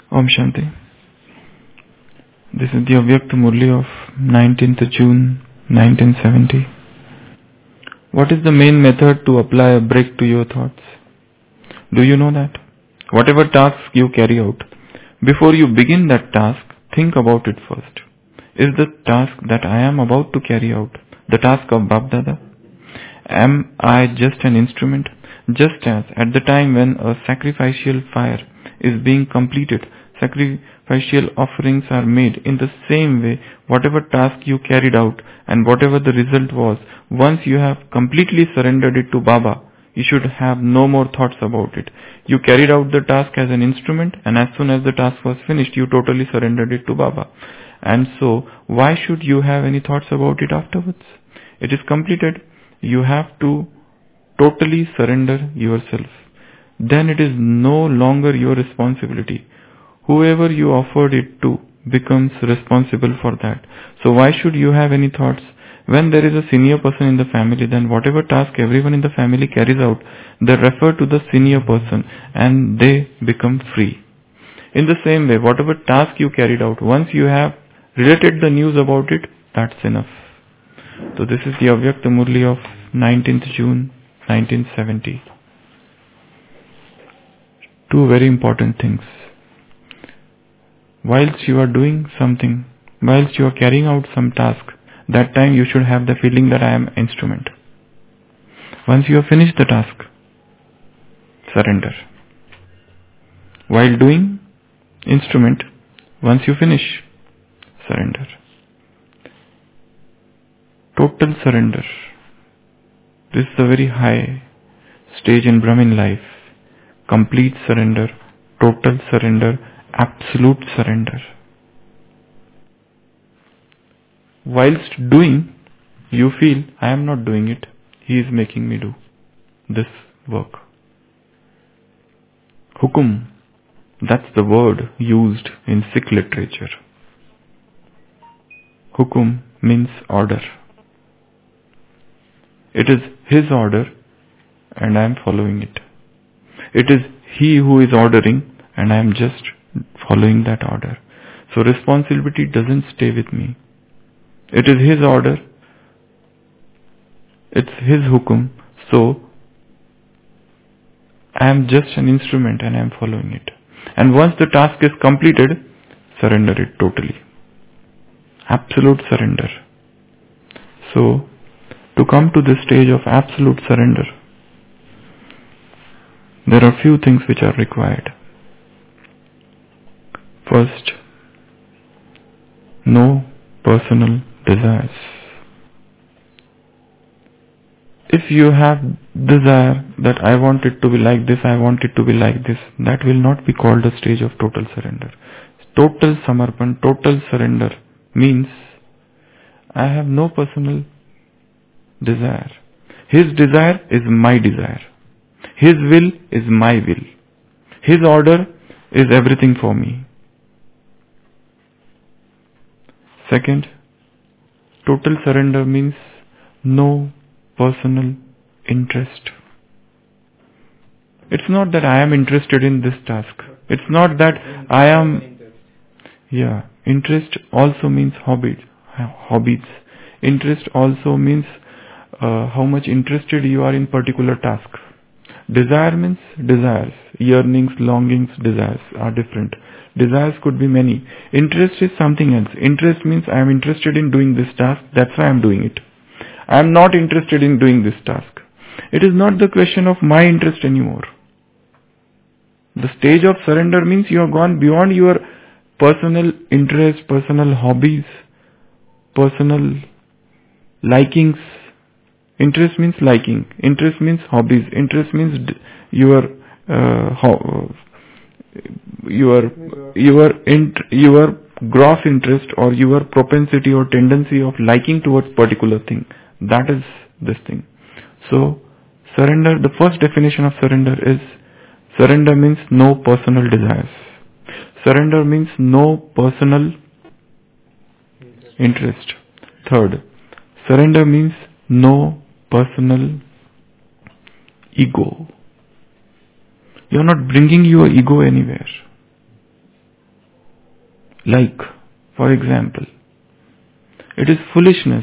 Om Shanti. This is the Avyakta Murli of 19th June 1970. What is the main method to apply a break to your thoughts? Do you know that? Whatever task you carry out, before you begin that task, think about it first. Is the task that I am about to carry out the task of Bapdada? Am I just an instrument? Just as at the time when a sacrificial fire is being completed, sacrificial offerings are made. In the same way, whatever task you carried out and whatever the result was, once you have completely surrendered it to Baba, you should have no more thoughts about it. You carried out the task as an instrument, and as soon as the task was finished, you totally surrendered it to Baba. And so, why should you have any thoughts about it afterwards? It is completed. You have to totally surrender yourself. Then it is no longer your responsibility. Whoever you offered it to becomes responsible for that. So why should you have any thoughts? When there is a senior person in the family, then whatever task everyone in the family carries out, they refer to the senior person and they become free. In the same way, whatever task you carried out, once you have related the news about it, that's enough. So this is the Avyakta Murli of 19th June 1970. Two very important things. Whilst you are doing something, whilst you are carrying out some task, that time you should have the feeling that I am instrument. Once you have finished the task, surrender. While doing instrument, once you finish, surrender. Total surrender. This is a very high stage in Brahmin life. Complete surrender, total surrender, absolute surrender. Whilst doing, you feel, I am not doing it. He is making me do this work. Hukum, that's the word used in Sikh literature. Hukum means order. It is his order and I am following it. It is he who is ordering and I am just following that order. So responsibility doesn't stay with me. It is his order. It's his hukum. So I am just an instrument and I am following it. And once the task is completed, surrender it totally. Absolute surrender. So to come to this stage of absolute surrender, there are few things which are required. First, no personal desires. If you have desire that I want it to be like this, I want it to be like this, that will not be called a stage of total surrender. Total samarpan, total surrender means I have no personal desire. His desire is my desire. His will is my will. His order is everything for me. Second, total surrender means no personal interest. It's not that I am interested in this task. It's not that I am... interest also means hobbies. Interest also means how much interested you are in particular task. Desire means desires. Yearnings, longings, desires are different. Desires could be many. Interest is something else. Interest means I am interested in doing this task, that's why I am doing it. I am not interested in doing this task. It is not the question of my interest anymore. The stage of surrender means you have gone beyond your personal interest, personal hobbies, personal likings. Interest means liking. Interest means hobbies. Interest means your gross interest or your propensity or tendency of liking towards particular thing. That is this thing. So surrender, the first definition of surrender is, surrender means no personal desires. Surrender means no personal interest. Third, surrender means no personal ego. You are not bringing your ego anywhere. Like, for example, it is foolishness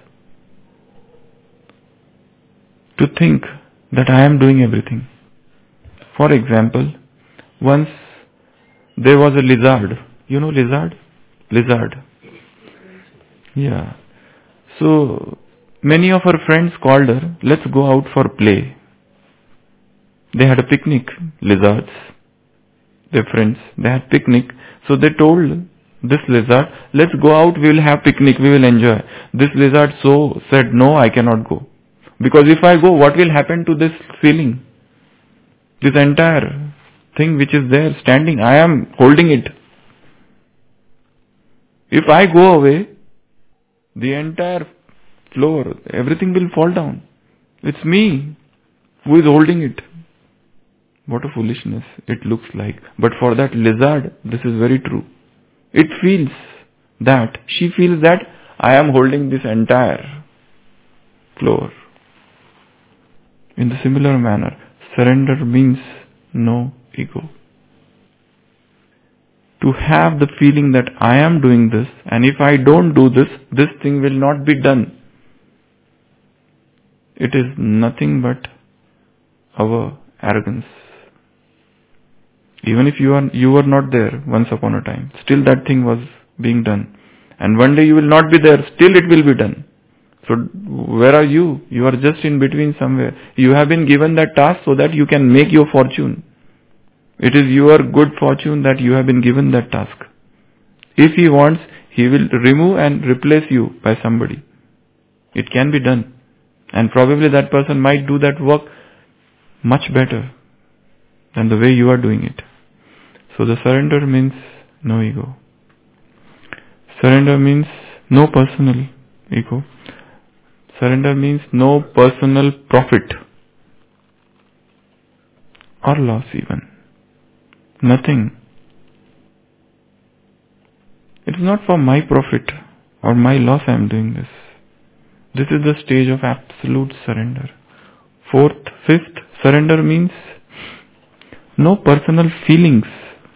to think that I am doing everything. For example, once there was a lizard. You know lizard? Lizard. Yeah. So, many of her friends called her, let's go out for play. They had a picnic, lizards. Their friends, they had picnic. So they told this lizard, let's go out, we will have picnic, we will enjoy. This lizard said, no, I cannot go. Because if I go, what will happen to this ceiling? This entire thing which is there standing, I am holding it. If I go away, the entire floor, everything will fall down. It's me who is holding it. What a foolishness it looks like. But for that lizard, this is very true. It feels that, she feels that I am holding this entire floor. In the similar manner, surrender means no ego. To have the feeling that I am doing this, and if I don't do this, this thing will not be done. It is nothing but our arrogance. Even if you were not there once upon a time, still that thing was being done. And one day you will not be there, still it will be done. So where are you? You are just in between somewhere. You have been given that task so that you can make your fortune. It is your good fortune that you have been given that task. If he wants, he will remove and replace you by somebody. It can be done. And probably that person might do that work much better than the way you are doing it. So the surrender means no ego. Surrender means no personal ego. Surrender means no personal profit or loss even. Nothing. It is not for my profit or my loss I am doing this. This is the stage of absolute surrender. Fifth, surrender means no personal feelings.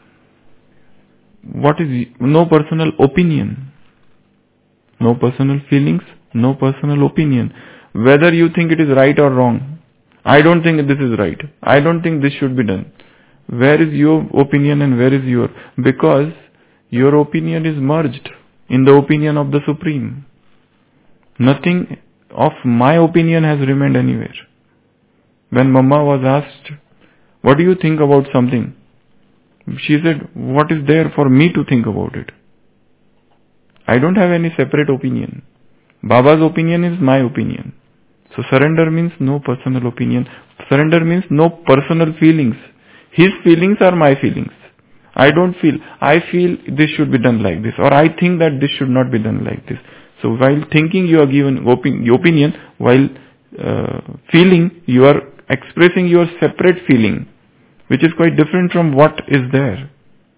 What is no personal opinion? No personal feelings, no personal opinion. Whether you think it is right or wrong. I don't think this is right. I don't think this should be done. Where is your opinion and where is your? Because your opinion is merged in the opinion of the Supreme. Nothing of my opinion has remained anywhere. When Mama was asked, what do you think about something? She said, what is there for me to think about it? I don't have any separate opinion. Baba's opinion is my opinion. So surrender means no personal opinion. Surrender means no personal feelings. His feelings are my feelings. I feel this should be done like this, or I think that this should not be done like this. So while thinking you are given opinion, while feeling you are expressing your separate feeling, which is quite different from what is there.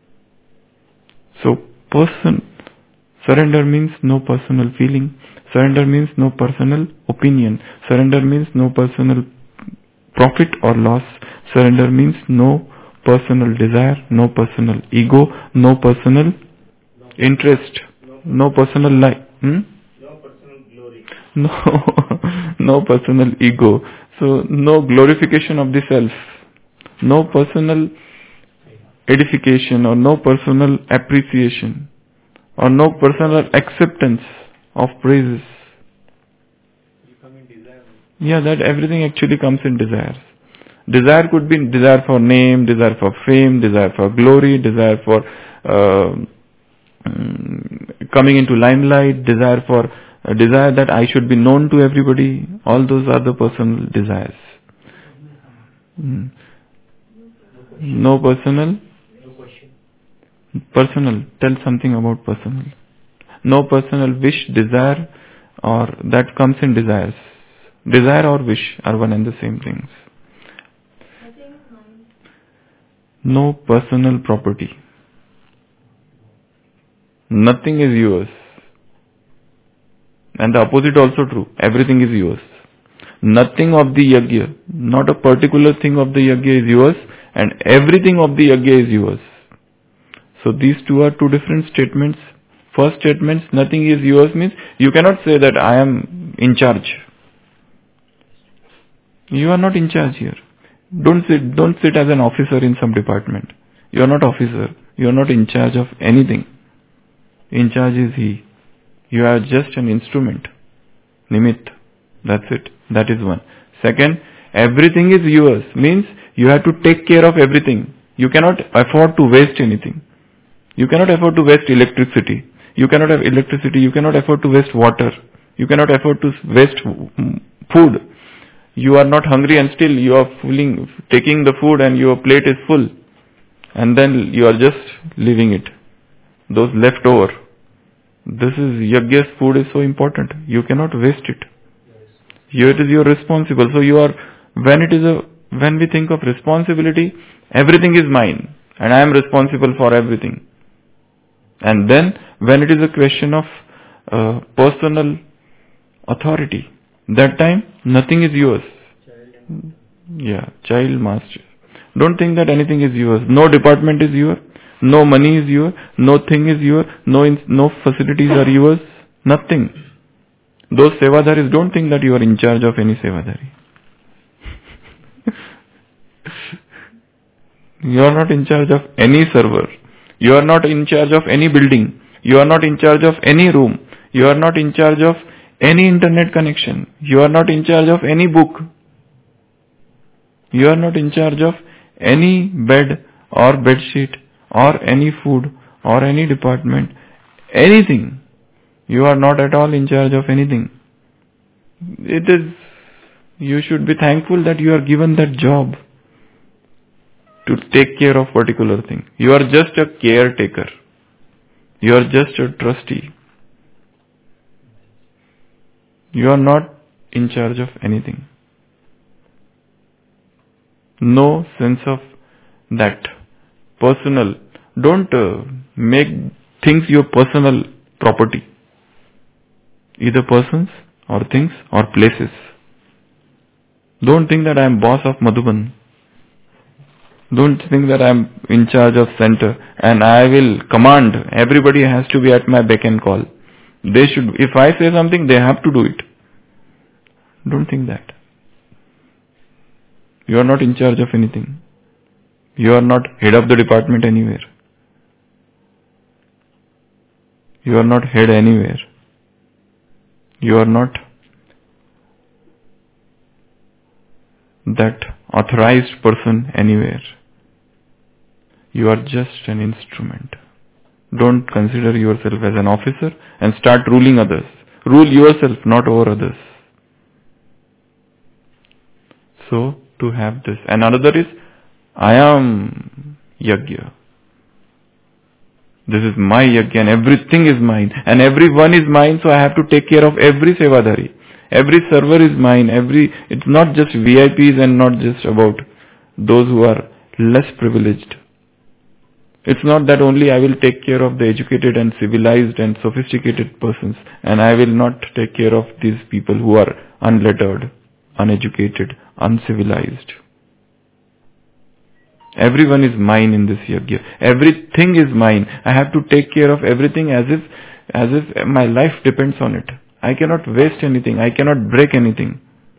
So surrender means no personal feeling. Surrender means no personal opinion. Surrender means no personal profit or loss. Surrender means no personal desire, no personal ego, no personal interest, no personal life. No personal glory. No personal ego. So no glorification of the self. No personal edification or no personal appreciation or no personal acceptance of praises. You come in desire. Yeah, that everything actually comes in desires. Desire could be desire for name, desire for fame, desire for glory, desire for coming into limelight, desire that I should be known to everybody. All those are the personal desires. No personal? No question. Personal. Tell something about personal. No personal wish, desire, or that comes in desires. Desire or wish are one and the same things. No personal property. Nothing is yours. And the opposite also true. Everything is yours. Nothing of the yajna, not a particular thing of the yajna is yours, and everything of the yajna is yours. So these two are two different statements. First statement, nothing is yours, means you cannot say that I am in charge. You are not in charge here. Don't sit as an officer in some department. You are not officer. You are not in charge of anything. In charge is He. You are just an instrument. Nimit. That's it. That is one. Second, everything is yours. Means you have to take care of everything. You cannot afford to waste anything. You cannot afford to waste electricity. You cannot have electricity. You cannot afford to waste water. You cannot afford to waste food. You are not hungry and still you are taking the food and your plate is full. And then you are just leaving it. Those left over. This is Yajna's food is so important. You cannot waste it. Here it is your responsible. So you are, when we think of responsibility, everything is mine. And I am responsible for everything. And then when it is a question of personal authority, that time nothing is yours. Child master. Don't think that anything is yours. No department is yours. No money is yours. No thing is yours. No facilities are yours. Nothing. Those sevadaris, don't think that you are in charge of any sevadari. You are not in charge of any server. You are not in charge of any building. You are not in charge of any room. You are not in charge of any internet connection. You are not in charge of any book. You are not in charge of any bed or bedsheet or any food or any department. Anything. You are not at all in charge of anything. You should be thankful that you are given that job to take care of particular thing. You are just a caretaker. You are just a trustee. You are not in charge of anything. No sense of that personal. Don't make things your personal property. Either persons or things or places. Don't think that I am boss of Madhuban. Don't think that I am in charge of center and I will command. Everybody has to be at my beck and call. If I say something, they have to do it. Don't think that. You are not in charge of anything. You are not head of the department anywhere. You are not head anywhere. You are not that authorized person anywhere. You are just an instrument. Don't consider yourself as an officer and start ruling others. Rule yourself, not over others. So, to have this. And another is, I am Yajna. This is my Yajna and everything is mine. And everyone is mine, so I have to take care of every sevadari. Every server is mine. It's not just VIPs and not just about those who are less privileged. It's not that only I will take care of the educated and civilized and sophisticated persons and I will not take care of these people who are unlettered, uneducated, uncivilized. Everyone is mine in this Yajna. Everything is mine. I have to take care of everything as if my life depends on it. I cannot waste anything. I cannot break anything.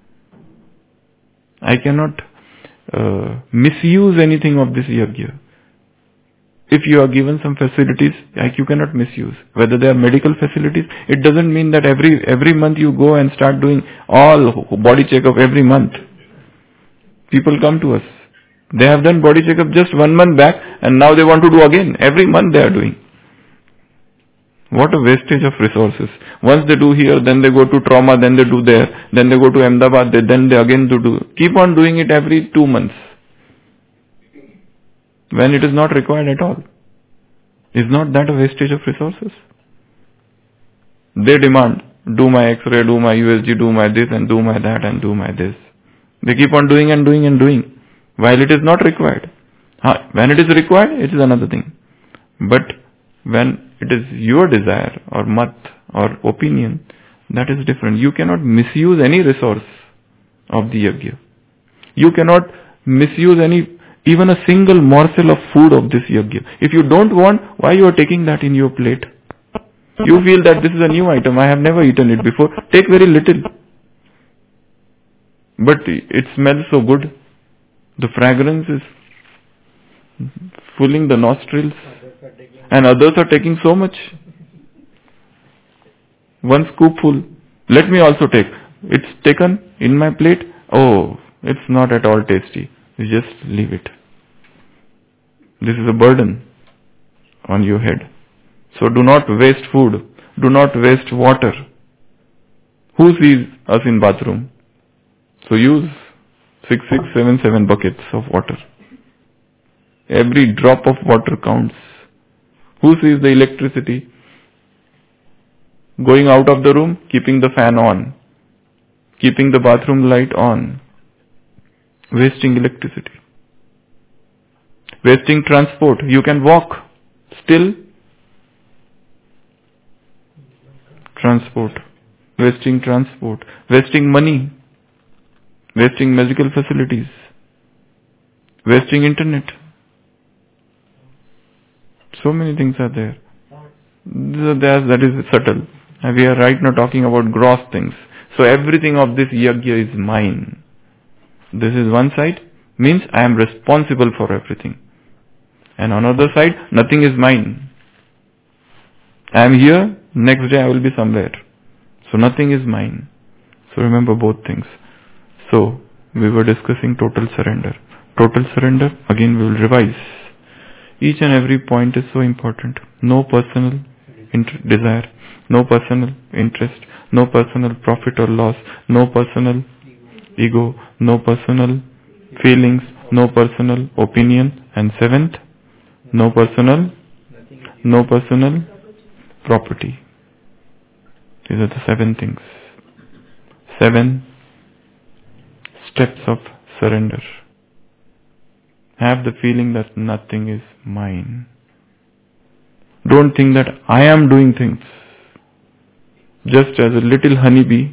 I cannot misuse anything of this Yajna. If you are given some facilities, you cannot misuse. Whether they are medical facilities, it doesn't mean that every month you go and start doing all body checkup every month. People come to us. They have done body checkup just 1 month back and now they want to do again. Every month they are doing. What a wastage of resources. Once they do here, then they go to trauma, then they do there, then they go to Ahmedabad, then they again do. Keep on doing it every 2 months. When it is not required at all. Is not that a wastage of resources? They demand, do my X-ray, do my USG, do my this and do my that and do my this. They keep on doing and doing and doing. While it is not required. When it is required, it is another thing. But when it is your desire or mat or opinion, that is different. You cannot misuse any resource of the Yajna. You cannot misuse any even a single morsel of food of this yajna. If you don't want, why you are taking that in your plate? You feel that this is a new item, I have never eaten it before. Take very little. But it smells so good. The fragrance is filling the nostrils. And others are taking so much. One scoopful. Let me also take. It's taken in my plate. Oh, it's not at all tasty. You just leave it. This is a burden on your head. So do not waste food. Do not waste water. Who sees us in bathroom? So use 6677 buckets of water. Every drop of water counts. Who sees the electricity? Going out of the room, keeping the fan on. Keeping the bathroom light on. Wasting electricity. Wasting transport. You can walk. Still transport. Wasting transport. Wasting money. Wasting medical facilities. Wasting internet. So many things are there. That is subtle. We are right now talking about gross things. So everything of this yajna is mine. This is one side, means I am responsible for everything. And on other side, nothing is mine. I am here, next day I will be somewhere. So nothing is mine. So remember both things. So we were discussing total surrender. Total surrender, again we will revise. Each and every point is so important. No personal desire, no personal interest, no personal profit or loss, no personal ego, no personal feelings, no personal opinion, and seventh, no personal property. These are the 7 things. 7 steps of surrender. Have the feeling that nothing is mine. Don't think that I am doing things. Just as a little honeybee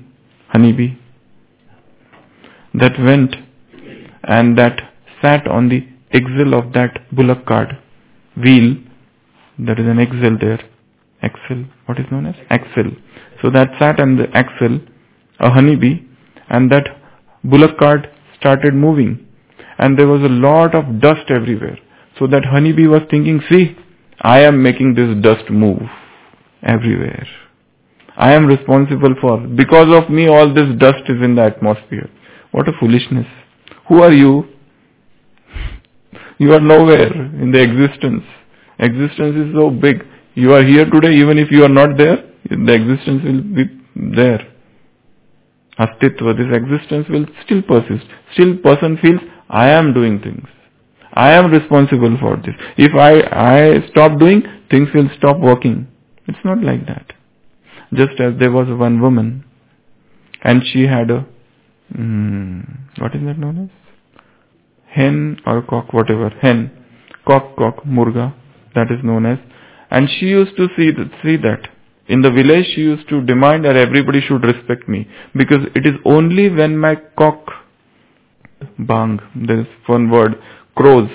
that went and that sat on the axle of that bullock cart wheel. There is an axle there. Axle. What is known as? Axle. So that sat on the axle, a honeybee, and that bullock cart started moving. And there was a lot of dust everywhere. So that honeybee was thinking, see, I am making this dust move everywhere. I am responsible for, because of me all this dust is in the atmosphere. What a foolishness. Who are you? You are nowhere in the existence. Existence is so big. You are here today, even if you are not there, the existence will be there. Astitva, this existence will still persist. Still person feels, I am doing things. I am responsible for this. If I stop doing, things will stop working. It's not like that. Just as there was one woman, and she had a, what is that known as? Hen or cock, whatever. Hen. Cock, murga, that is known as. And she used to see that. In the village, she used to demand that everybody should respect me. Because it is only when my cock, bang, there is one word, crows,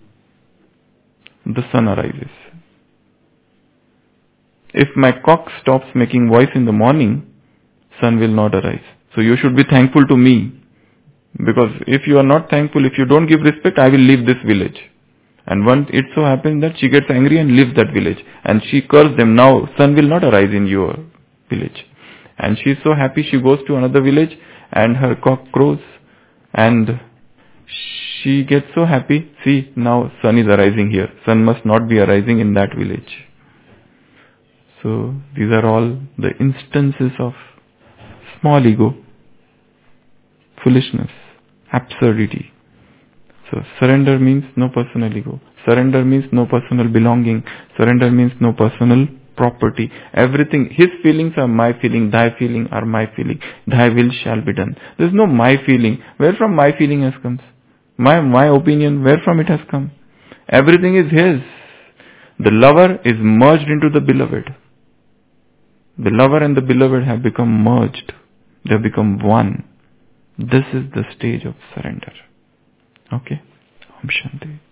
the sun arises. If my cock stops making voice in the morning, sun will not arise. So you should be thankful to me. Because if you are not thankful, if you don't give respect, I will leave this village. And once it so happens that she gets angry and leaves that village. And she cursed them, now sun will not arise in your village. And she is so happy, she goes to another village and her cock crows. And she gets so happy, see, now sun is arising here. Sun must not be arising in that village. So these are all the instances of small ego, foolishness, absurdity. So surrender means no personal ego. Surrender means no personal belonging. Surrender means no personal property. Everything, his feelings are my feeling, thy feeling are my feeling. Thy will shall be done. There is no my feeling. Where from my feeling has come? My opinion, where from it has come? Everything is his. The lover is merged into the beloved. The lover and the beloved have become merged. They have become one. This is the stage of surrender. Okay? Om Shanti.